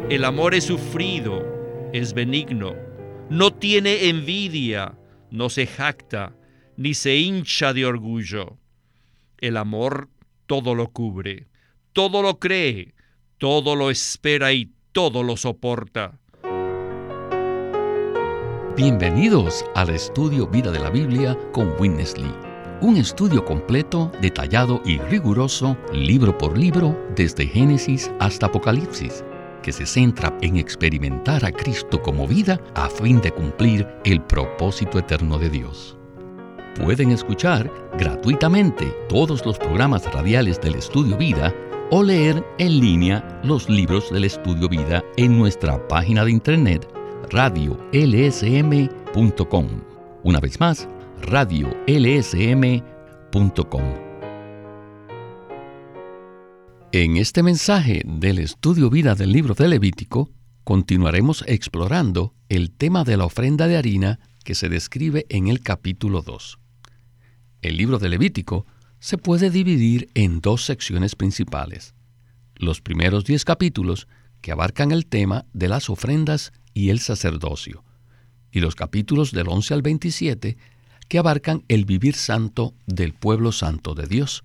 El amor es sufrido, es benigno, no tiene envidia, no se jacta, ni se hincha de orgullo. El amor todo lo cubre, todo lo cree, todo lo espera y todo lo soporta. Bienvenidos al estudio Vida de la Biblia con Witness Lee. Un estudio completo, detallado y riguroso, libro por libro, desde Génesis hasta Apocalipsis, que se centra en experimentar a Cristo como vida a fin de cumplir el propósito eterno de Dios. Pueden escuchar gratuitamente todos los programas radiales del Estudio Vida o leer en línea los libros del Estudio Vida en nuestra página de internet radiolsm.com. Una vez más, radiolsm.com. En este mensaje del Estudio Vida del libro de Levítico, continuaremos explorando el tema de la ofrenda de harina que se describe en el capítulo 2. El libro de Levítico se puede dividir en dos secciones principales. Los primeros 10 capítulos, que abarcan el tema de las ofrendas y el sacerdocio, y los capítulos del 11 al 27, que abarcan el vivir santo del pueblo santo de Dios.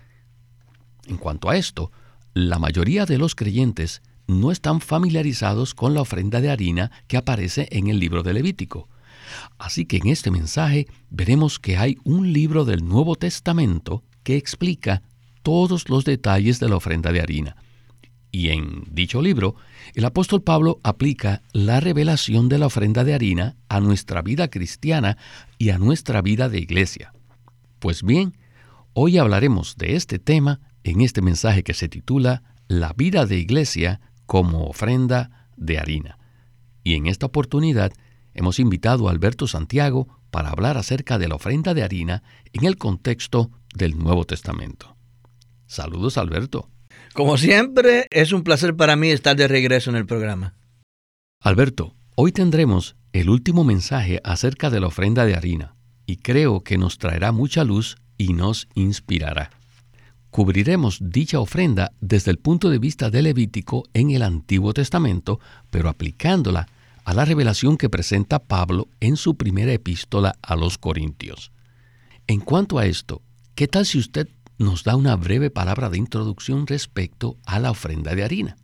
En cuanto a esto, la mayoría de los creyentes no están familiarizados con la ofrenda de harina que aparece en el libro de Levítico. Así que en este mensaje veremos que hay un libro del Nuevo Testamento que explica todos los detalles de la ofrenda de harina. Y en dicho libro, el apóstol Pablo aplica la revelación de la ofrenda de harina a nuestra vida cristiana y a nuestra vida de iglesia. Pues bien, hoy hablaremos de este tema en este mensaje que se titula La vida de iglesia como ofrenda de harina. Y en esta oportunidad hemos invitado a Alberto Santiago para hablar acerca de la ofrenda de harina en el contexto del Nuevo Testamento. Saludos, Alberto. Como siempre, es un placer para mí estar de regreso en el programa. Alberto, hoy tendremos el último mensaje acerca de la ofrenda de harina, y creo que nos traerá mucha luz y nos inspirará. Cubriremos dicha ofrenda desde el punto de vista de Levítico en el Antiguo Testamento, pero aplicándola a la revelación que presenta Pablo en su primera epístola a los Corintios. En cuanto a esto, ¿qué tal si usted nos da una breve palabra de introducción respecto a la ofrenda de harina?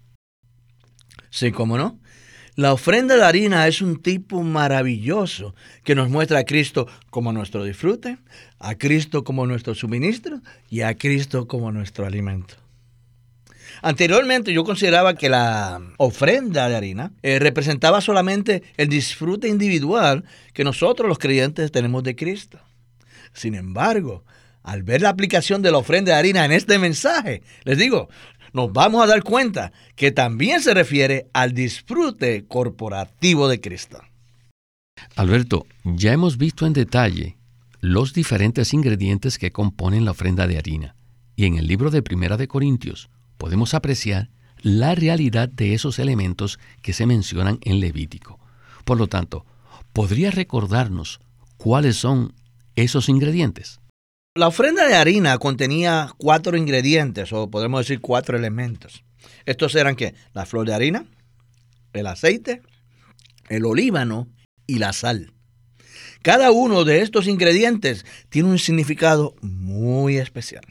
Sí, cómo no. La ofrenda de harina es un tipo maravilloso que nos muestra a Cristo como nuestro disfrute, a Cristo como nuestro suministro y a Cristo como nuestro alimento. Anteriormente yo consideraba que la ofrenda de harina representaba solamente el disfrute individual que nosotros los creyentes tenemos de Cristo. Sin embargo, al ver la aplicación de la ofrenda de harina en este mensaje, les digo, nos vamos a dar cuenta que también se refiere al disfrute corporativo de Cristo. Alberto, ya hemos visto en detalle los diferentes ingredientes que componen la ofrenda de harina, y en el libro de Primera de Corintios podemos apreciar la realidad de esos elementos que se mencionan en Levítico. Por lo tanto, ¿podría recordarnos cuáles son esos ingredientes? La ofrenda de harina contenía 4 ingredientes, o podemos decir 4 elementos. Estos eran ¿qué? La flor de harina, el aceite, el olíbano y la sal. Cada uno de estos ingredientes tiene un significado muy especial.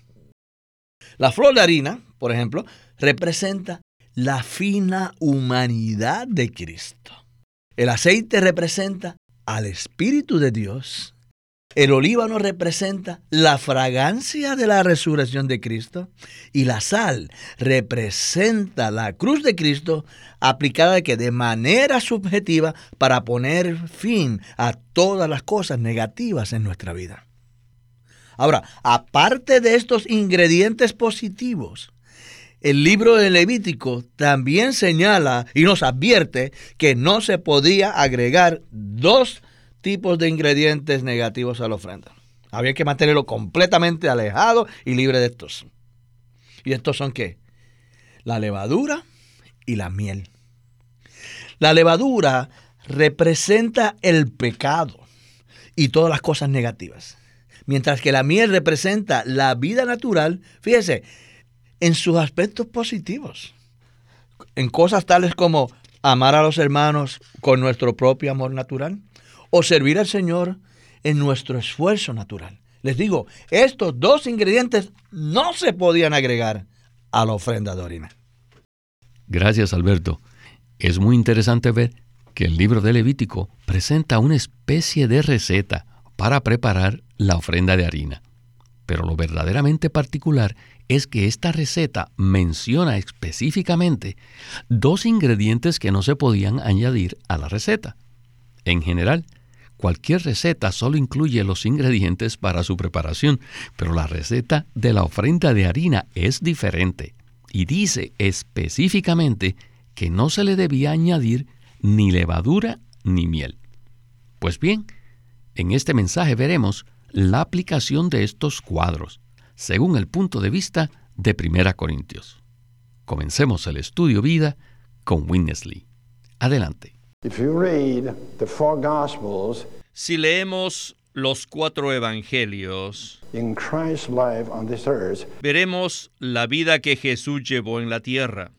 La flor de harina, por ejemplo, representa la fina humanidad de Cristo. El aceite representa al Espíritu de Dios. El olíbano representa la fragancia de la resurrección de Cristo y la sal representa la cruz de Cristo aplicada de manera subjetiva para poner fin a todas las cosas negativas en nuestra vida. Ahora, aparte de estos ingredientes positivos, el libro de Levítico también señala y nos advierte que no se podía agregar 2 tipos de ingredientes negativos a la ofrenda. Había que mantenerlo completamente alejado y libre de estos. ¿Y estos son qué? La levadura y la miel. La levadura representa el pecado y todas las cosas negativas, mientras que la miel representa la vida natural, fíjese, en sus aspectos positivos, en cosas tales como amar a los hermanos con nuestro propio amor natural o servir al Señor en nuestro esfuerzo natural. Les digo, estos dos ingredientes no se podían agregar a la ofrenda de orina. Gracias, Alberto. Es muy interesante ver que el libro de Levítico presenta una especie de receta para preparar la ofrenda de harina. Pero lo verdaderamente particular es que esta receta menciona específicamente dos ingredientes que no se podían añadir a la receta. En general, cualquier receta solo incluye los ingredientes para su preparación, pero la receta de la ofrenda de harina es diferente y dice específicamente que no se le debía añadir ni levadura ni miel. Pues bien, en este mensaje veremos la aplicación de estos cuadros, según el punto de vista de 1 Corintios. Comencemos el estudio vida con Winnesley. Adelante. Si leemos los 4 evangelios, veremos la vida que Jesús llevó en la tierra.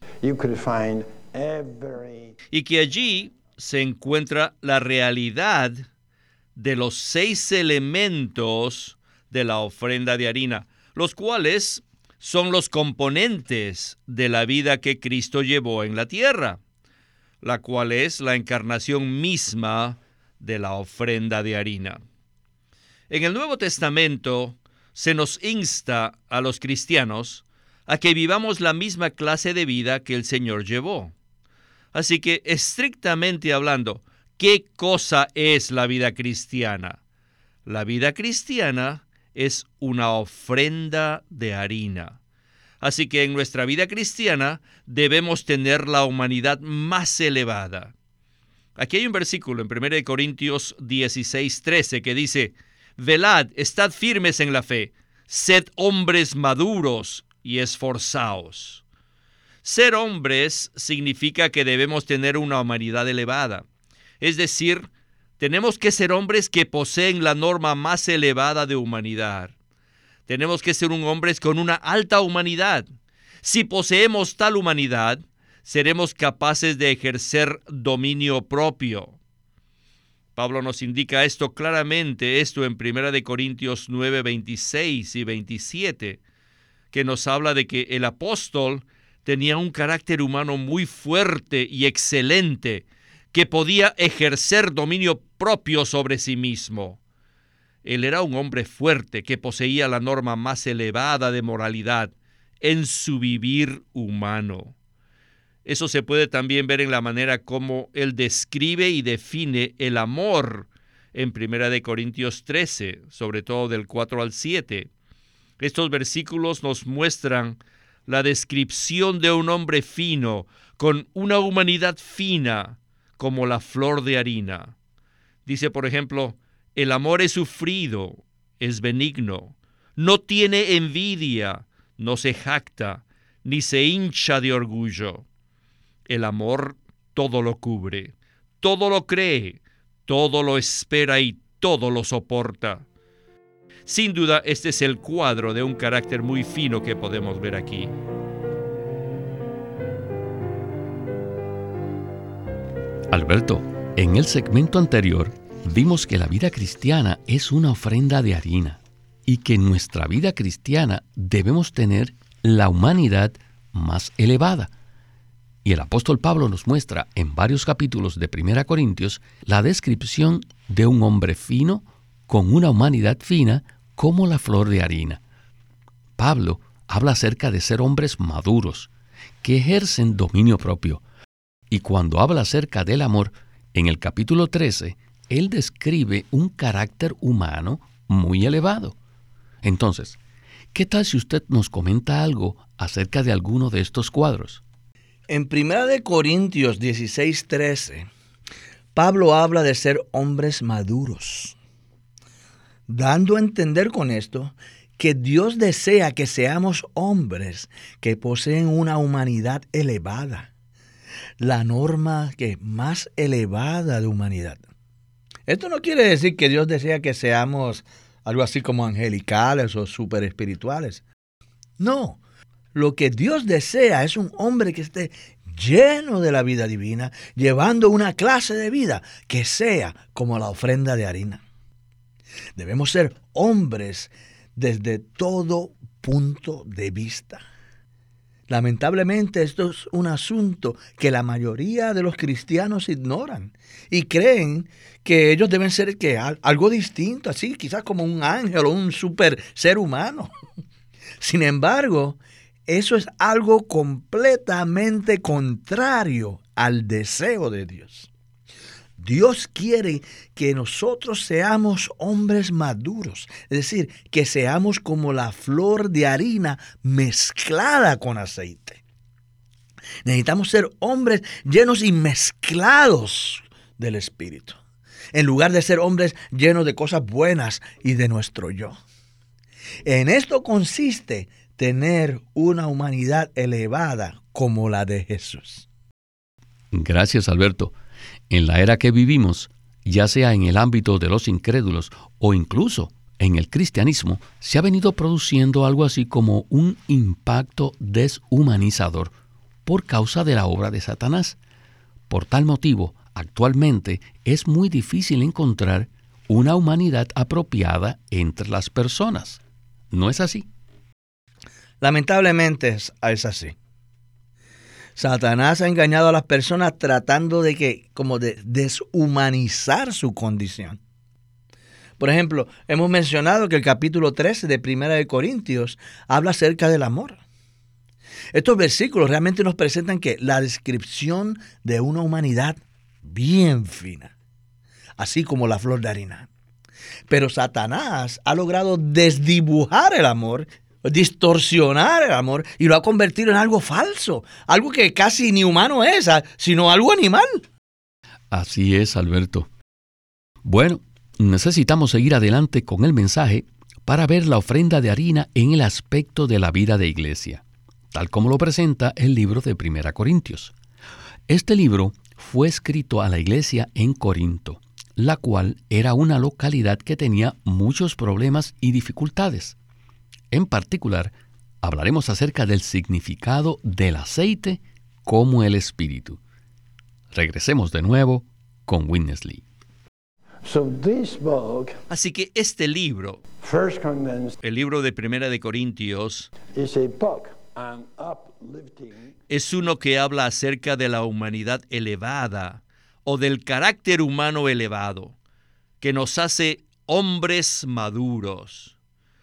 Y que allí se encuentra la realidad de los 6 elementos de la ofrenda de harina, los cuales son los componentes de la vida que Cristo llevó en la tierra, la cual es la encarnación misma de la ofrenda de harina. En el Nuevo Testamento se nos insta a los cristianos a que vivamos la misma clase de vida que el Señor llevó. Así que, estrictamente hablando, ¿qué cosa es la vida cristiana? La vida cristiana es una ofrenda de harina. Así que en nuestra vida cristiana debemos tener la humanidad más elevada. Aquí hay un versículo en 1 Corintios 16:13 que dice: velad, estad firmes en la fe, sed hombres maduros y esforzaos. Ser hombres significa que debemos tener una humanidad elevada. Es decir, tenemos que ser hombres que poseen la norma más elevada de humanidad. Tenemos que ser hombres con una alta humanidad. Si poseemos tal humanidad, seremos capaces de ejercer dominio propio. Pablo nos indica esto claramente, en 1 Corintios 9, 26 y 27, que nos habla de que el apóstol tenía un carácter humano muy fuerte y excelente, que podía ejercer dominio propio sobre sí mismo. Él era un hombre fuerte que poseía la norma más elevada de moralidad en su vivir humano. Eso se puede también ver en la manera como él describe y define el amor en 1 Corintios 13, sobre todo del 4 al 7. Estos versículos nos muestran la descripción de un hombre fino, con una humanidad fina, como la flor de harina. Dice, por ejemplo, el amor es sufrido, es benigno, no tiene envidia, no se jacta, ni se hincha de orgullo. El amor todo lo cubre, todo lo cree, todo lo espera y todo lo soporta. Sin duda, este es el cuadro de un carácter muy fino que podemos ver aquí. Alberto, en el segmento anterior vimos que la vida cristiana es una ofrenda de harina y que en nuestra vida cristiana debemos tener la humanidad más elevada. Y el apóstol Pablo nos muestra en varios capítulos de 1 Corintios la descripción de un hombre fino con una humanidad fina como la flor de harina. Pablo habla acerca de ser hombres maduros, que ejercen dominio propio. Y cuando habla acerca del amor, en el capítulo 13, él describe un carácter humano muy elevado. Entonces, ¿qué tal si usted nos comenta algo acerca de alguno de estos cuadros? En 1 Corintios 16:13, Pablo habla de ser hombres maduros, dando a entender con esto que Dios desea que seamos hombres que poseen una humanidad elevada, la norma más elevada de humanidad. Esto no quiere decir que Dios desea que seamos algo así como angelicales o super espirituales. No, lo que Dios desea es un hombre que esté lleno de la vida divina, llevando una clase de vida que sea como la ofrenda de harina. Debemos ser hombres desde todo punto de vista. Lamentablemente esto es un asunto que la mayoría de los cristianos ignoran y creen que ellos deben ser algo distinto, así quizás como un ángel o un super ser humano. Sin embargo, eso es algo completamente contrario al deseo de Dios. Dios quiere que nosotros seamos hombres maduros, es decir, que seamos como la flor de harina mezclada con aceite. Necesitamos ser hombres llenos y mezclados del Espíritu, en lugar de ser hombres llenos de cosas buenas y de nuestro yo. En esto consiste tener una humanidad elevada como la de Jesús. Gracias, Alberto. En la era que vivimos, ya sea en el ámbito de los incrédulos o incluso en el cristianismo, se ha venido produciendo algo así como un impacto deshumanizador por causa de la obra de Satanás. Por tal motivo, actualmente es muy difícil encontrar una humanidad apropiada entre las personas. ¿No es así? Lamentablemente es así. Satanás ha engañado a las personas tratando de deshumanizar su condición. Por ejemplo, hemos mencionado que el capítulo 13 de 1 Corintios habla acerca del amor. Estos versículos realmente nos presentan la descripción de una humanidad bien fina, así como la flor de harina. Pero Satanás ha logrado desdibujar el amor, distorsionar el amor y lo ha convertido en algo falso, algo que casi ni humano es, sino algo animal. Así es, Alberto. Bueno, necesitamos seguir adelante con el mensaje para ver la ofrenda de harina en el aspecto de la vida de iglesia, tal como lo presenta el libro de 1 Corintios. Este libro fue escrito a la iglesia en Corinto, la cual era una localidad que tenía muchos problemas y dificultades. En particular, hablaremos acerca del significado del aceite como el Espíritu. Regresemos de nuevo con Witness Lee. Así que este libro, el libro de 1 Corintios, es uno que habla acerca de la humanidad elevada o del carácter humano elevado, que nos hace hombres maduros.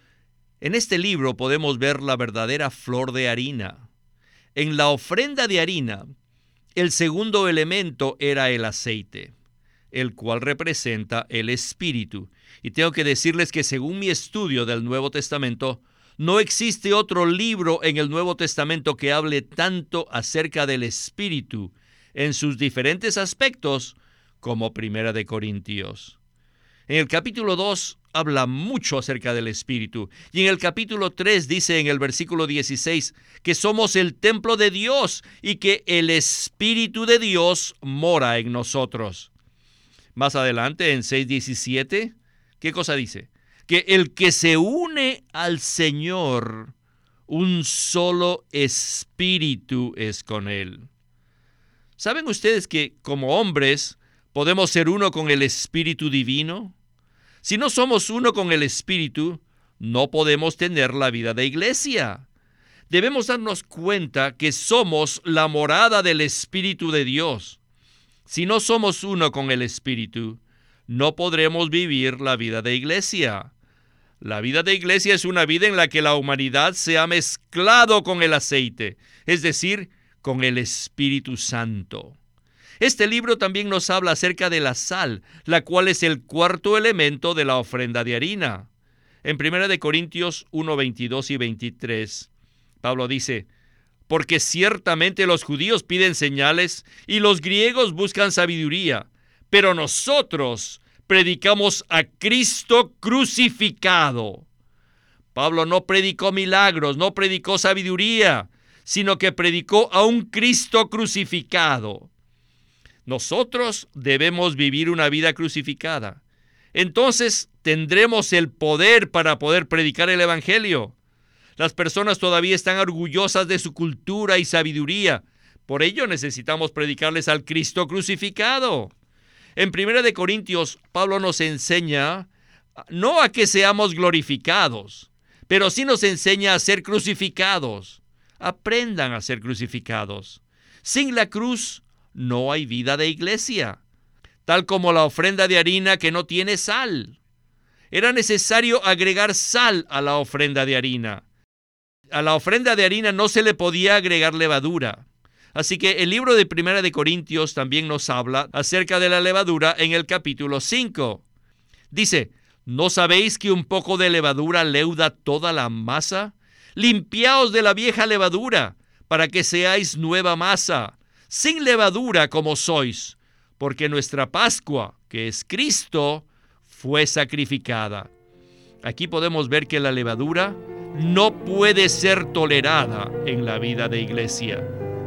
En este libro podemos ver la verdadera flor de harina. En la ofrenda de harina, el segundo elemento era el aceite, el cual representa el Espíritu. Y tengo que decirles que según mi estudio del Nuevo Testamento, no existe otro libro en el Nuevo Testamento que hable tanto acerca del Espíritu en sus diferentes aspectos como 1 Corintios. En el capítulo 2 habla mucho acerca del Espíritu. Y en el capítulo 3 dice en el versículo 16 que somos el templo de Dios y que el Espíritu de Dios mora en nosotros. Más adelante, en 6:17, ¿qué cosa dice? Que el que se une al Señor, un solo espíritu es con Él. ¿Saben ustedes que como hombres podemos ser uno con el Espíritu Divino? Si no somos uno con el Espíritu, no podemos tener la vida de iglesia. Debemos darnos cuenta que somos la morada del Espíritu de Dios. Si no somos uno con el Espíritu, no podremos vivir la vida de iglesia. La vida de iglesia es una vida en la que la humanidad se ha mezclado con el aceite, es decir, con el Espíritu Santo. Este libro también nos habla acerca de la sal, la cual es el cuarto elemento de la ofrenda de harina. En 1 Corintios 1, 22 y 23, Pablo dice: porque ciertamente los judíos piden señales y los griegos buscan sabiduría, pero nosotros predicamos a Cristo crucificado. Pablo no predicó milagros, no predicó sabiduría, sino que predicó a un Cristo crucificado. Nosotros debemos vivir una vida crucificada. Entonces tendremos el poder para poder predicar el Evangelio. Las personas todavía están orgullosas de su cultura y sabiduría, Por ello necesitamos predicarles al Cristo crucificado. En 1 de Corintios, Pablo nos enseña no a que seamos glorificados, pero sí nos enseña a ser crucificados. Aprendan a ser crucificados. Sin la cruz no hay vida de iglesia, tal como la ofrenda de harina que no tiene sal. Era necesario agregar sal a la ofrenda de harina. A la ofrenda de harina no se le podía agregar levadura. Así que el libro de 1 de Corintios también nos habla acerca de la levadura en el capítulo 5. Dice, ¿no sabéis que un poco de levadura leuda toda la masa? Limpiaos de la vieja levadura, para que seáis nueva masa, sin levadura como sois, porque nuestra Pascua, que es Cristo, fue sacrificada. Aquí podemos ver que la levadura no puede ser tolerada en la vida de iglesia.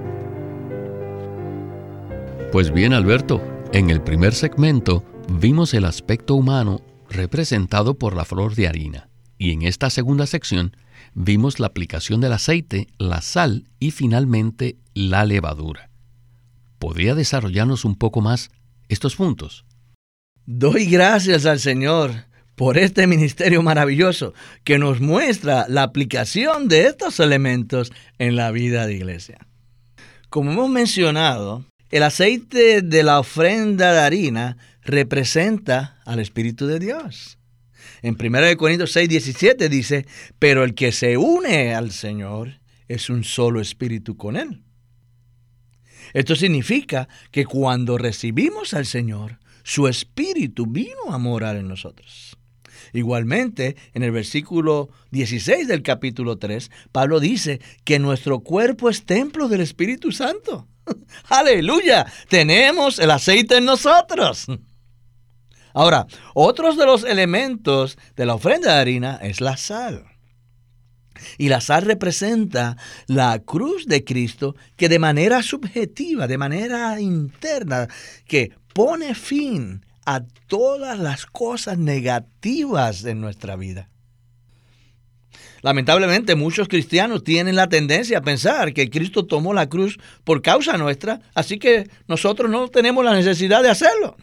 Pues bien, Alberto, en el primer segmento vimos el aspecto humano representado por la flor de harina, y en esta segunda sección vimos la aplicación del aceite, la sal y finalmente la levadura. ¿Podría desarrollarnos un poco más estos puntos? Doy gracias al Señor por este ministerio maravilloso que nos muestra la aplicación de estos elementos en la vida de iglesia. Como hemos mencionado, el aceite de la ofrenda de harina representa al Espíritu de Dios. En 1 Corintios 6:17 dice, pero el que se une al Señor es un solo espíritu con Él. Esto significa que cuando recibimos al Señor, su Espíritu vino a morar en nosotros. Igualmente, en el versículo 16 del capítulo 3, Pablo dice que nuestro cuerpo es templo del Espíritu Santo. ¡Aleluya! Tenemos el aceite en nosotros. Ahora, otros de los elementos de la ofrenda de harina es la sal. Y la sal representa la cruz de Cristo que de manera subjetiva, de manera interna, que pone fin a todas las cosas negativas en nuestra vida. Lamentablemente, muchos cristianos tienen la tendencia a pensar que Cristo tomó la cruz por causa nuestra, así que nosotros no tenemos la necesidad de hacerlo.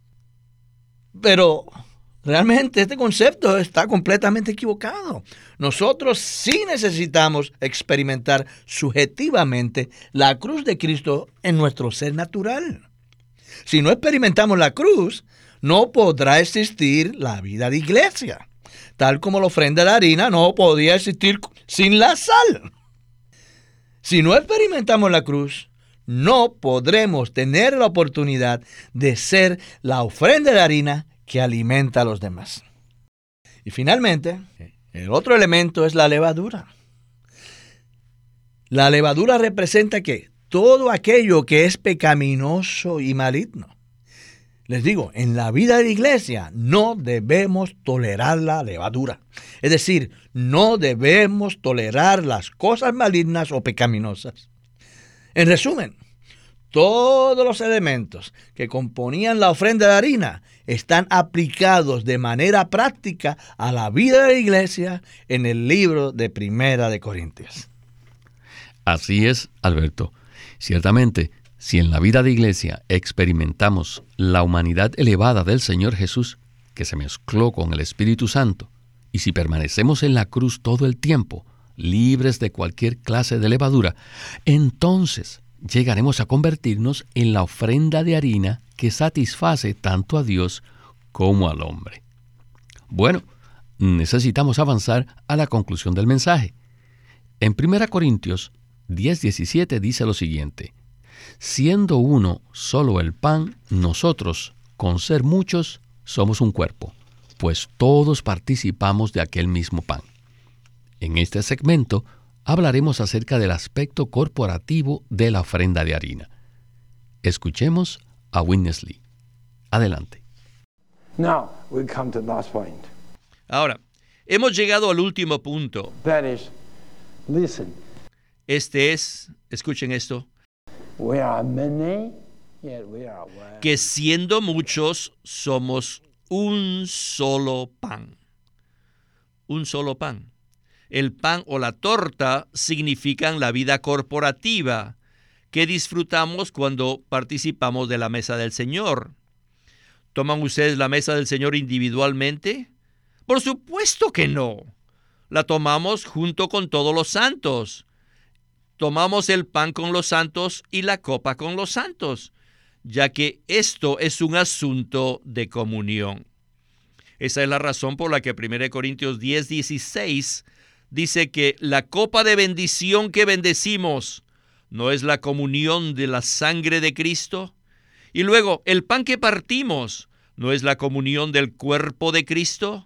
Pero realmente este concepto está completamente equivocado. Nosotros sí necesitamos experimentar subjetivamente la cruz de Cristo en nuestro ser natural. Si no experimentamos la cruz, no podrá existir la vida de iglesia. Tal como la ofrenda de harina no podía existir sin la sal. Si no experimentamos la cruz, no podremos tener la oportunidad de ser la ofrenda de harina que alimenta a los demás. Y finalmente, el otro elemento es la levadura. La levadura representa que todo aquello que es pecaminoso y maligno. Les digo, en la vida de la iglesia no debemos tolerar la levadura. Es decir, no debemos tolerar las cosas malignas o pecaminosas. En resumen, todos los elementos que componían la ofrenda de harina están aplicados de manera práctica a la vida de la iglesia en el libro de 1 de Corintios. Así es, Alberto. Ciertamente, si en la vida de iglesia experimentamos la humanidad elevada del Señor Jesús, que se mezcló con el Espíritu Santo, y si permanecemos en la cruz todo el tiempo, libres de cualquier clase de levadura, entonces llegaremos a convertirnos en la ofrenda de harina que satisface tanto a Dios como al hombre. Bueno, necesitamos avanzar a la conclusión del mensaje. En 1 Corintios 10:17 dice lo siguiente: siendo uno solo el pan, nosotros, con ser muchos, somos un cuerpo, pues todos participamos de aquel mismo pan. En este segmento hablaremos acerca del aspecto corporativo de la ofrenda de harina. Escuchemos a Witness Lee. Adelante. Now we come to the last point. Ahora, hemos llegado al último punto. That is, listen. Escuchen esto, We are many, yet we are one. que siendo muchos somos un solo pan. Un solo pan. El pan o la torta significan la vida corporativa que disfrutamos cuando participamos de la mesa del Señor. ¿Toman ustedes la mesa del Señor individualmente? Por supuesto que no. La tomamos junto con todos los santos. Tomamos el pan con los santos y la copa con los santos, ya que esto es un asunto de comunión. Esa es la razón por la que 1 Corintios 10:16 dice que la copa de bendición que bendecimos no es la comunión de la sangre de Cristo. Y luego, el pan que partimos no es la comunión del cuerpo de Cristo.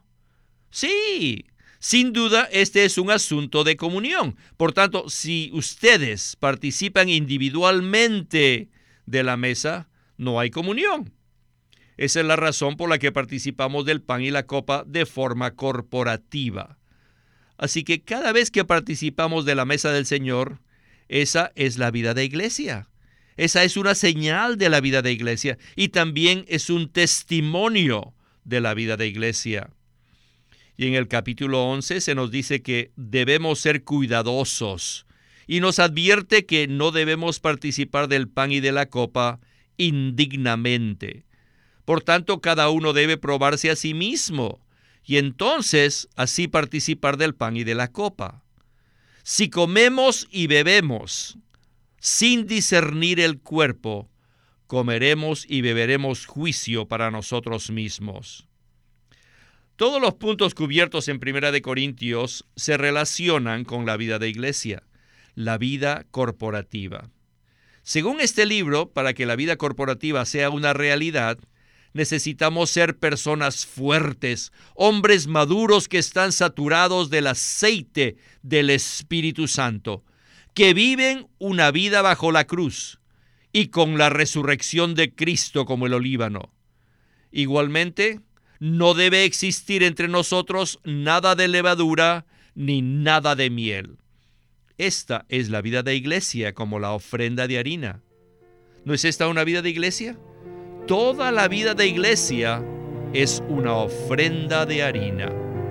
Sí, sin duda este es un asunto de comunión. Por tanto, si ustedes participan individualmente de la mesa, no hay comunión. Esa es la razón por la que participamos del pan y la copa de forma corporativa. Así que cada vez que participamos de la mesa del Señor, esa es la vida de iglesia. Esa es una señal de la vida de iglesia y también es un testimonio de la vida de iglesia. Y en el capítulo 11 se nos dice que debemos ser cuidadosos y nos advierte que no debemos participar del pan y de la copa indignamente. Por tanto, cada uno debe probarse a sí mismo y entonces así participar del pan y de la copa. Si comemos y bebemos sin discernir el cuerpo, comeremos y beberemos juicio para nosotros mismos. Todos los puntos cubiertos en 1 Corintios se relacionan con la vida de iglesia, la vida corporativa. Según este libro, para que la vida corporativa sea una realidad, necesitamos ser personas fuertes, hombres maduros que están saturados del aceite del Espíritu Santo, que viven una vida bajo la cruz y con la resurrección de Cristo como el olíbano. Igualmente, no debe existir entre nosotros nada de levadura ni nada de miel. Esta es la vida de iglesia como la ofrenda de harina. ¿No es esta una vida de iglesia? Toda la vida de iglesia es una ofrenda de harina.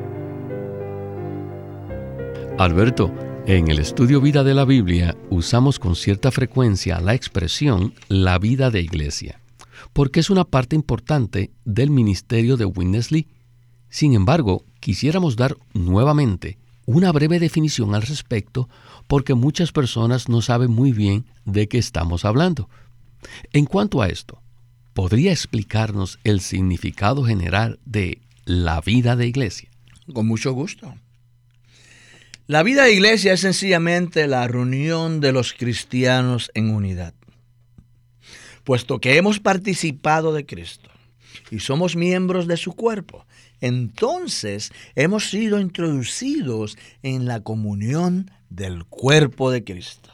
Alberto, en el estudio Vida de la Biblia usamos con cierta frecuencia la expresión la vida de iglesia, porque es una parte importante del ministerio de Witness Lee. Sin embargo, quisiéramos dar nuevamente una breve definición al respecto, porque muchas personas no saben muy bien de qué estamos hablando. En cuanto a esto, ¿podría explicarnos el significado general de la vida de iglesia? Con mucho gusto. La vida de iglesia es sencillamente la reunión de los cristianos en unidad. Puesto que hemos participado de Cristo y somos miembros de su cuerpo, entonces hemos sido introducidos en la comunión del cuerpo de Cristo.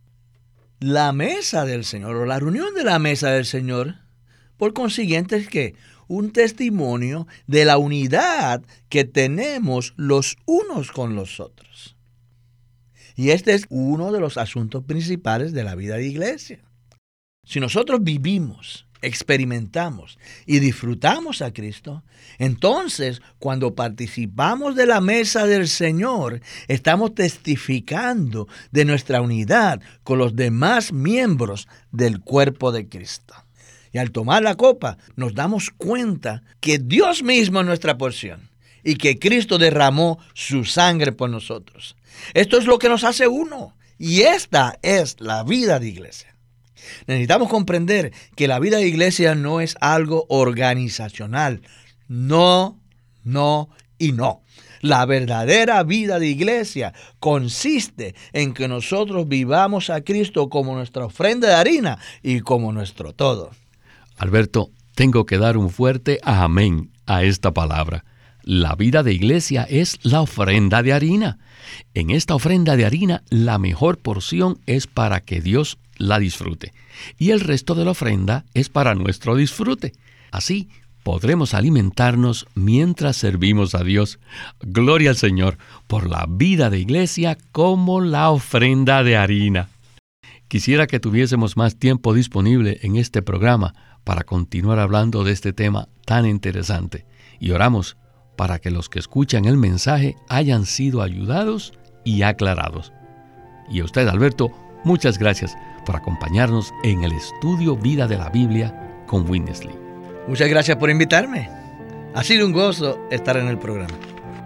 La mesa del Señor o la reunión de la mesa del Señor, por consiguiente, es que un testimonio de la unidad que tenemos los unos con los otros. Y este es uno de los asuntos principales de la vida de iglesia. Si nosotros vivimos, experimentamos y disfrutamos a Cristo, entonces cuando participamos de la mesa del Señor, estamos testificando de nuestra unidad con los demás miembros del cuerpo de Cristo. Y al tomar la copa, nos damos cuenta que Dios mismo es nuestra porción y que Cristo derramó su sangre por nosotros. Esto es lo que nos hace uno, y esta es la vida de iglesia. Necesitamos comprender que la vida de iglesia no es algo organizacional. No, no y no. La verdadera vida de iglesia consiste en que nosotros vivamos a Cristo como nuestra ofrenda de harina y como nuestro todo. Alberto, tengo que dar un fuerte amén a esta palabra. La vida de iglesia es la ofrenda de harina. En esta ofrenda de harina, la mejor porción es para que Dios la disfrute, y el resto de la ofrenda es para nuestro disfrute. Así podremos alimentarnos mientras servimos a Dios. Gloria al Señor por la vida de iglesia como la ofrenda de harina. Quisiera que tuviésemos más tiempo disponible en este programa para continuar hablando de este tema tan interesante, y oramos para que los que escuchan el mensaje hayan sido ayudados y aclarados. Y a usted, Alberto, Muchas gracias por acompañarnos en el estudio Vida de la Biblia con Witness Lee. Muchas gracias por invitarme. Ha sido un gozo estar en el programa.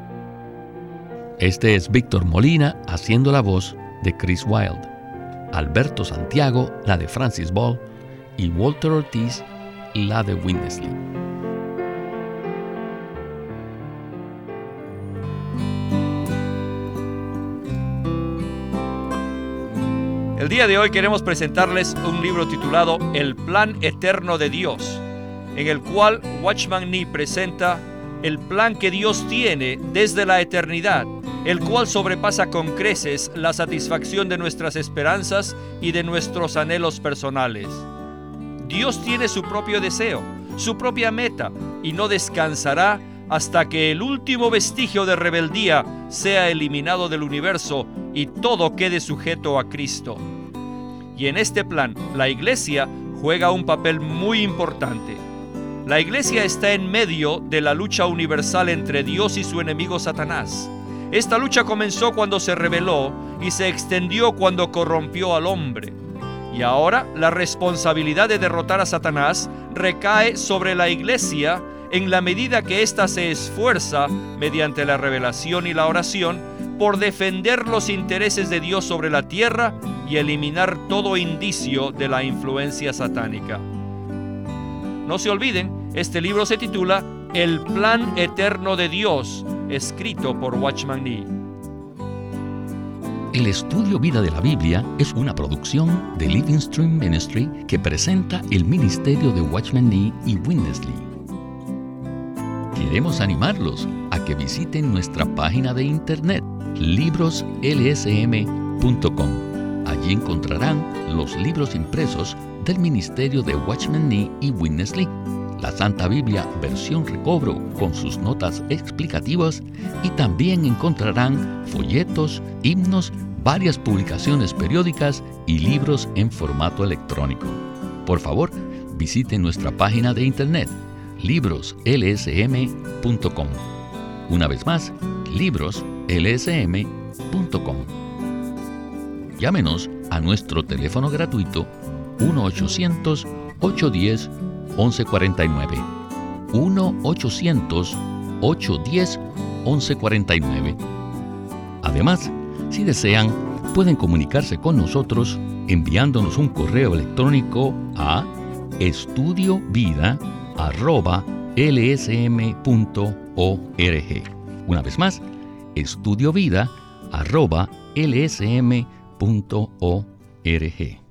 Este es Víctor Molina haciendo la voz de Chris Wilde, Alberto Santiago la de Francis Ball y Walter Ortiz la de Witness Lee. El día de hoy queremos presentarles un libro titulado El Plan Eterno de Dios, en el cual Watchman Nee presenta el plan que Dios tiene desde la eternidad, el cual sobrepasa con creces la satisfacción de nuestras esperanzas y de nuestros anhelos personales. Dios tiene su propio deseo, su propia meta, y no descansará hasta que el último vestigio de rebeldía sea eliminado del universo y todo quede sujeto a Cristo. Y en este plan, la Iglesia juega un papel muy importante. La Iglesia está en medio de la lucha universal entre Dios y su enemigo Satanás. Esta lucha comenzó cuando se rebeló y se extendió cuando corrompió al hombre. Y ahora la responsabilidad de derrotar a Satanás recae sobre la Iglesia en la medida que ésta se esfuerza, mediante la revelación y la oración, por defender los intereses de Dios sobre la tierra y eliminar todo indicio de la influencia satánica. No se olviden, este libro se titula El Plan Eterno de Dios, escrito por Watchman Nee. El estudio Vida de la Biblia es una producción de Living Stream Ministry que presenta el ministerio de Watchman Nee y Witness Lee. Queremos animarlos a que visiten nuestra página de internet libroslsm.com. Allí encontrarán los libros impresos del ministerio de Watchman Nee y Witness Lee, la Santa Biblia versión recobro con sus notas explicativas, y también encontrarán folletos, himnos, varias publicaciones periódicas y libros en formato electrónico. Por favor, visiten nuestra página de internet libroslsm.com. Una vez más, libroslsm.com. Llámenos a nuestro teléfono gratuito 1-800-810-1149. 1-800-810-1149. Además, si desean, pueden comunicarse con nosotros enviándonos un correo electrónico a estudiovida@lsm.org. Una vez más, estudiovida@lsm.org.